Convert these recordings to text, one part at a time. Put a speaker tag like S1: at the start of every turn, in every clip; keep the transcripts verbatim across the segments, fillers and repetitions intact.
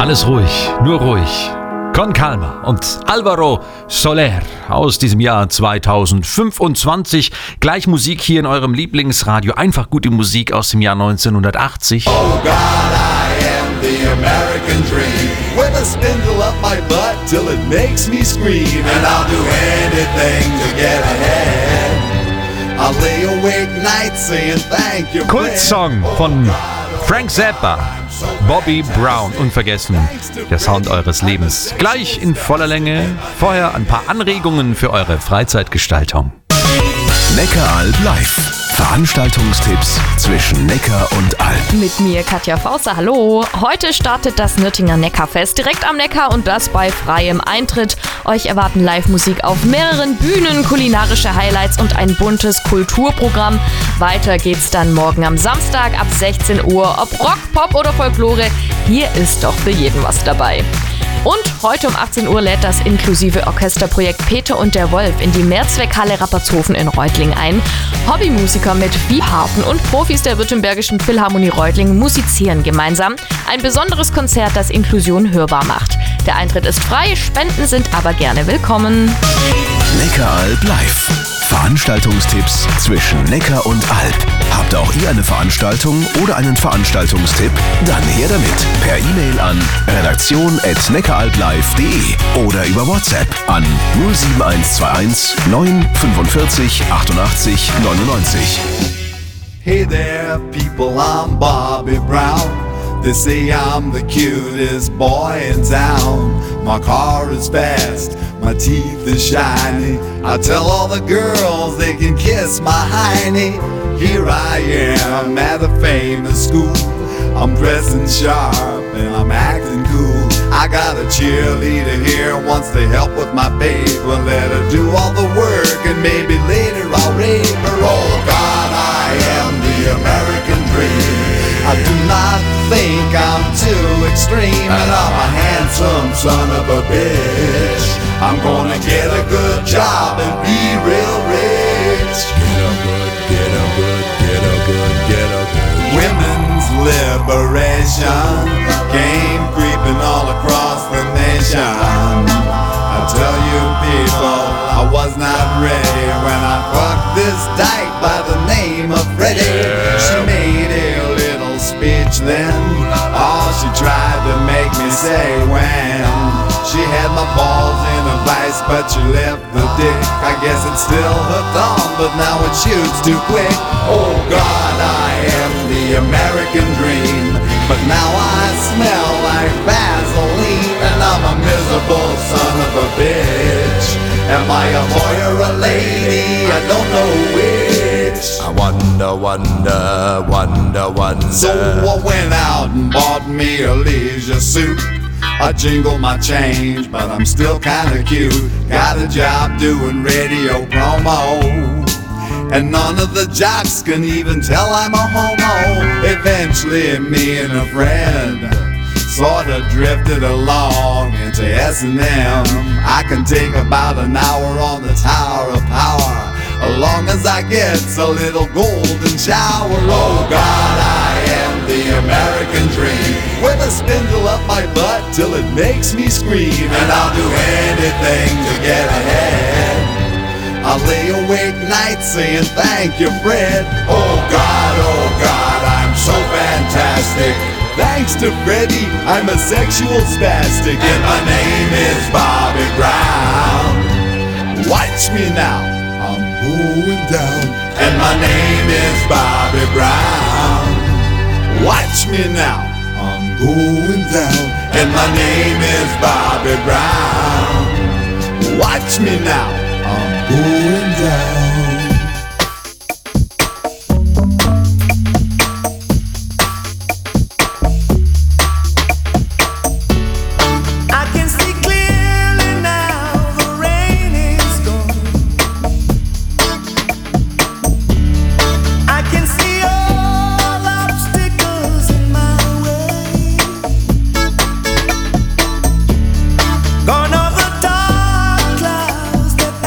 S1: Alles ruhig, nur ruhig. Con Calma und Alvaro Soler aus diesem Jahr zweitausendfünfundzwanzig. Gleich Musik hier in eurem Lieblingsradio. Einfach gute Musik aus dem Jahr neunzehnhundertachtzig.
S2: Oh God, I am the American dream. With a spindle up my butt till it makes me scream. And I'll do anything to get ahead. I'll lay awake nights saying thank you.
S1: Kultsong von Frank Zappa. Bobby Brown, unvergessen, der Sound eures Lebens. Gleich in voller Länge, vorher ein paar Anregungen für eure Freizeitgestaltung.
S3: Neckaralb live. Veranstaltungstipps zwischen Neckar und Alb.
S4: Mit mir Katja Fauser, hallo. Heute startet das Nürtinger Neckarfest direkt am Neckar und das bei freiem Eintritt. Euch erwarten Live-Musik auf mehreren Bühnen, kulinarische Highlights und ein buntes Kulturprogramm. Weiter geht's dann morgen am Samstag ab sechzehn Uhr. Ob Rock, Pop oder Folklore, hier ist doch für jeden was dabei. Und heute um achtzehn Uhr lädt das inklusive Orchesterprojekt Peter und der Wolf in die Mehrzweckhalle Rappershofen in Reutlingen ein. Hobbymusiker mit Viehharfen und Profis der Württembergischen Philharmonie Reutlingen musizieren gemeinsam. Ein besonderes Konzert, das Inklusion hörbar macht. Der Eintritt ist frei, Spenden sind aber gerne willkommen.
S3: Neckaralb live. Veranstaltungstipps zwischen Neckar und Alb. Habt auch ihr eine Veranstaltung oder einen Veranstaltungstipp? Dann her damit. Per E-Mail an redaktion at neckaralblive punkt de oder über WhatsApp an null sieben eins zwei eins neun fünfundvierzig achtundachtzig neunundneunzig.
S2: Hey there, people, I'm Bobby Brown. They say I'm the cutest boy in town. My car is fast, my teeth are shiny. I tell all the girls they can kiss my hiney. Here I am at a famous school. I'm dressing sharp and I'm acting cool. I got a cheerleader here, wants to help with my paper. Let her do all the work and maybe later I'll rape her. Oh God, I am the American dream. I do not think I'm too extreme, and I'm a handsome son of a bitch. I'm gonna get a good job and be real rich. Get a good, get a good, get a good, get a good. Women's liberation came creeping all across the nation. I tell you people, I was not ready when I fucked this dyke by the name of Freddie. She made a little speech then, all she tried to make me say when she had my balls in a vice, but she left the dick. I guess it's still hooked on, but now it shoots too quick. Oh God, I am the American dream, but now I smell like Vaseline, and I'm a miserable son of a bitch. Am I a boy or a lady? I don't know which. I wonder, wonder, wonder, wonder. So I went out and bought me a leisure suit. I jingle my change, but I'm still kinda cute. Got a job doing radio promo, and none of the jocks can even tell I'm a homo. Eventually me and a friend sorta drifted along into S and M. I can take about an hour on the Tower of Power, as long as I get a little golden shower. Oh God, I am the American dream, with a spindle up my butt till it makes me scream. And I'll do anything to get ahead. I'll lay awake nights saying thank you, Fred. Oh God, oh God, I'm so fantastic. Thanks to Freddie, I'm a sexual spastic, and my name is Bobby Brown. Watch me now, I'm going down, and my name is Bobby Brown. Watch me now, I'm going down, and my name is Bobby Brown. Watch me now, I'm going down.
S5: Gone are the dark clouds that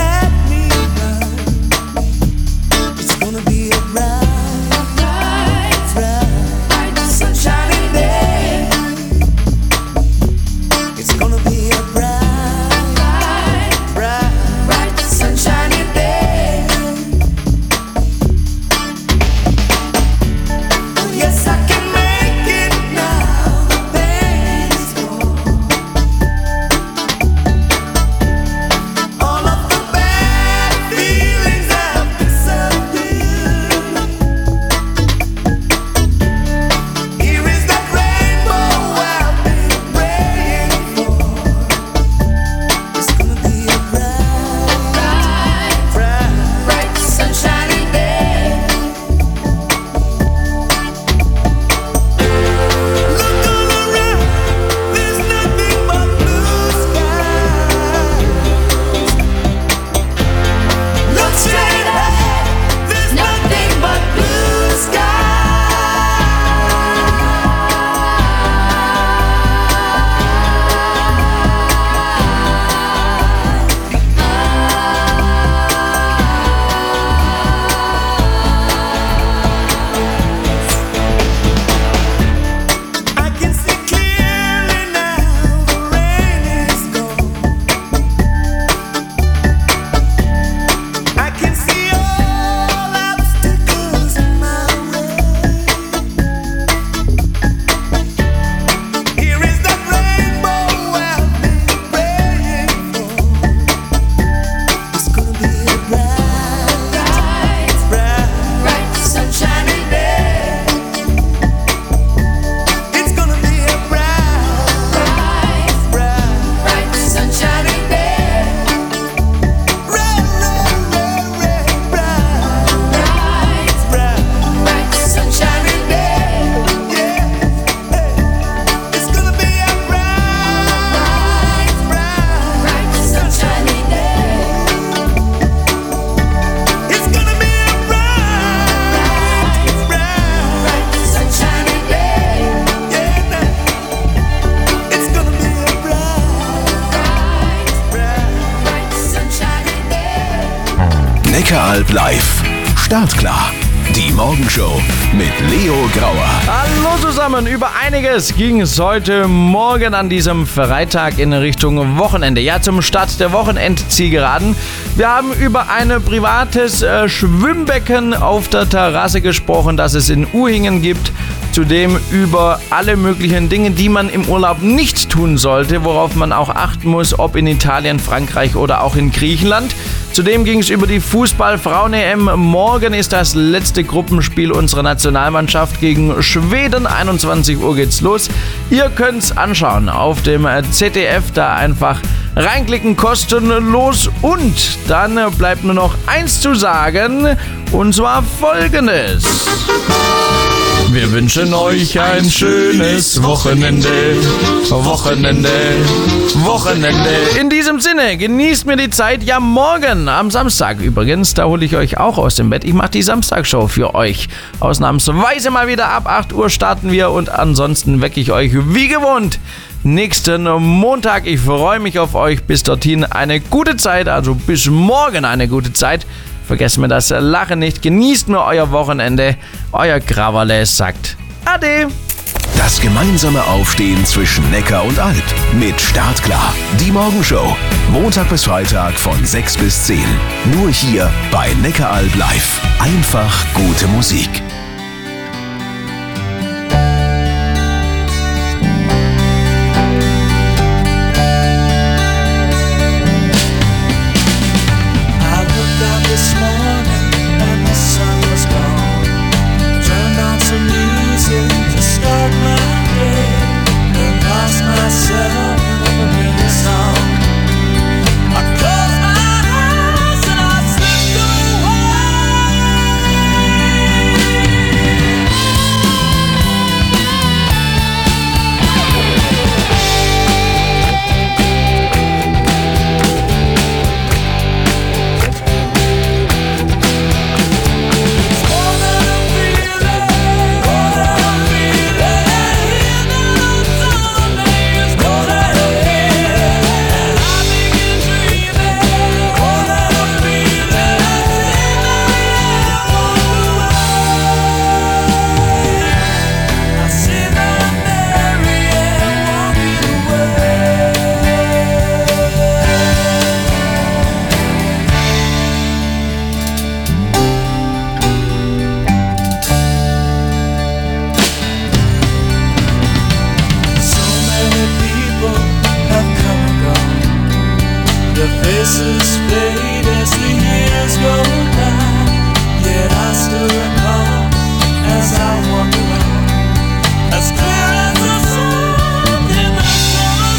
S3: Neckaralb live. Startklar. Die Morgenshow mit Leo Grauer.
S5: Hallo zusammen, über einiges ging es heute Morgen an diesem Freitag in Richtung Wochenende. Ja, zum Start der Wochenendzielgeraden. Wir haben über ein privates äh, Schwimmbecken auf der Terrasse gesprochen, das es in Uhingen gibt. Zudem über alle möglichen Dinge, die man im Urlaub nicht tun sollte, worauf man auch achten muss, ob in Italien, Frankreich oder auch in Griechenland. Zudem ging es über die Fußball-Frauen-E M. Morgen ist das letzte Gruppenspiel unserer Nationalmannschaft gegen Schweden. einundzwanzig Uhr geht's los. Ihr könnt's anschauen auf dem Z D F, da einfach reinklicken, kostenlos. Und dann bleibt nur noch eins zu sagen, und zwar Folgendes. Wir wünschen euch ein schönes Wochenende, Wochenende, Wochenende. In diesem Sinne, genießt mir die Zeit. Ja, morgen am Samstag übrigens, da hole ich euch auch aus dem Bett. Ich mache die Samstagshow für euch. Ausnahmsweise mal wieder ab acht Uhr starten wir und ansonsten wecke ich euch wie gewohnt nächsten Montag. Ich freue mich auf euch. Bis dorthin eine gute Zeit, also bis morgen eine gute Zeit. Vergesst mir das Lachen nicht. Genießt nur euer Wochenende. Euer Graverle sagt Ade.
S3: Das gemeinsame Aufstehen zwischen Neckar und Alb mit Startklar. Die Morgenshow. Montag bis Freitag von sechs bis zehn. Nur hier bei Neckaralb live. Einfach gute Musik.
S6: Faces fade as the years go by, yet I still recall as I walk around, as clear as the sun in the summer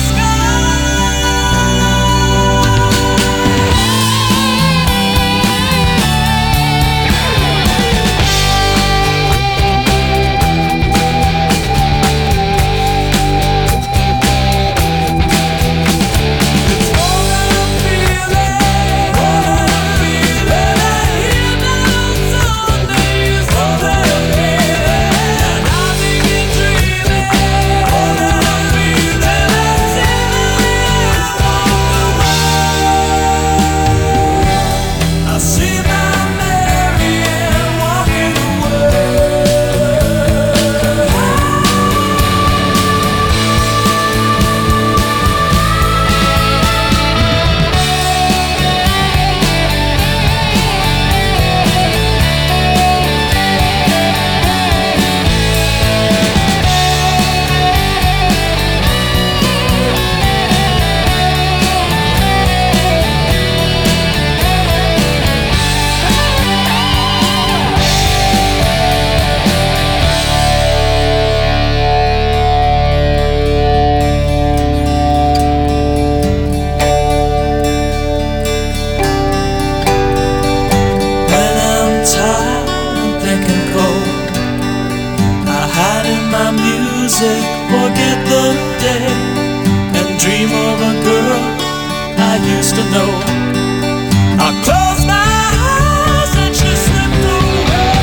S6: music, forget the day, and dream of a girl I used to know. I close my eyes and she slipped away.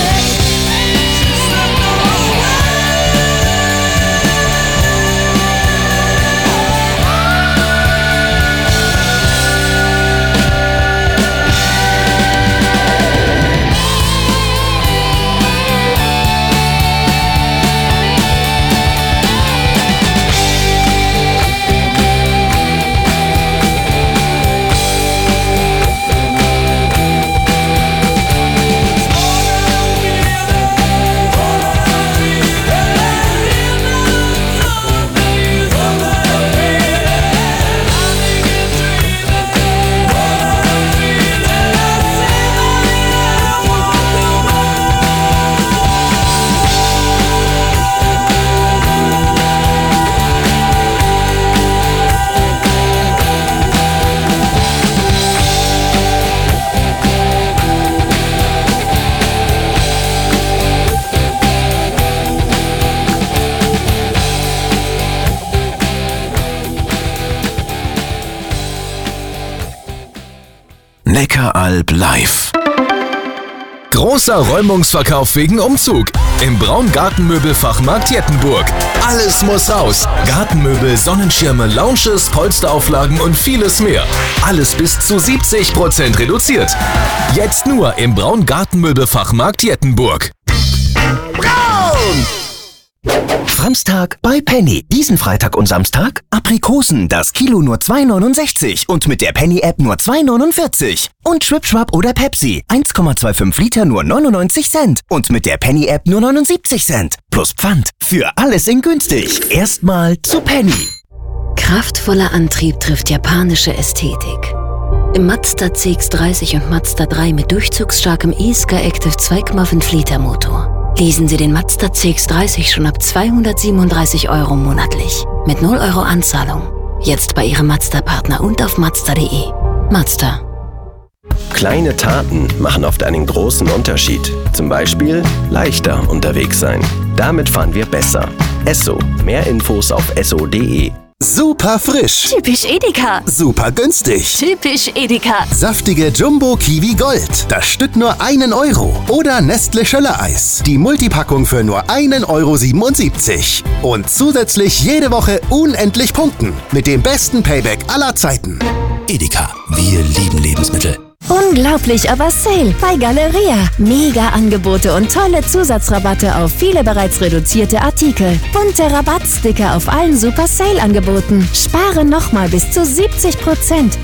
S6: She slipped away.
S3: Kalb live. Großer Räumungsverkauf wegen Umzug. Im Braun Gartenmöbelfachmarkt Jettenburg. Alles muss raus. Gartenmöbel, Sonnenschirme, Lounges, Polsterauflagen und vieles mehr. Alles bis zu siebzig Prozent reduziert. Jetzt nur im Braun Gartenmöbelfachmarkt Jettenburg. Braun!
S7: Franztag bei Penny. Diesen Freitag und Samstag Aprikosen, das Kilo nur zwei neunundsechzig und mit der Penny-App nur zwei neunundvierzig. Und Schwipschwap oder Pepsi, eins Komma fünfundzwanzig Liter nur neunundneunzig Cent und mit der Penny-App nur neunundsiebzig Cent. Plus Pfand. Für alles in günstig. Erstmal zu Penny.
S8: Kraftvoller Antrieb trifft japanische Ästhetik. Im Mazda C X dreißig und Mazda drei mit durchzugsstarkem e-Sky Active zwei Komma fünf Liter Motor. Leasen Sie den Mazda C X dreißig schon ab zweihundertsiebenunddreißig Euro monatlich. Mit null Euro Anzahlung. Jetzt bei Ihrem Mazda-Partner und auf mazda punkt de. Mazda.
S9: Kleine Taten machen oft einen großen Unterschied. Zum Beispiel leichter unterwegs sein. Damit fahren wir besser. Esso. Mehr Infos auf esso punkt de.
S10: Super frisch.
S11: Typisch Edeka.
S10: Super günstig.
S11: Typisch Edeka.
S10: Saftige Jumbo Kiwi Gold. Das Stück nur einen Euro. Oder Nestle Schöller-Eis. Die Multipackung für nur einen Euro siebenundsiebzig. Und zusätzlich jede Woche unendlich punkten. Mit dem besten Payback aller Zeiten.
S3: Edeka, wir lieben Lebensmittel.
S11: Unglaublich, aber Sale bei Galeria. Mega Angebote und tolle Zusatzrabatte auf viele bereits reduzierte Artikel. Bunte Rabattsticker auf allen Super Sale Angeboten. Spare nochmal bis zu siebzig Prozent.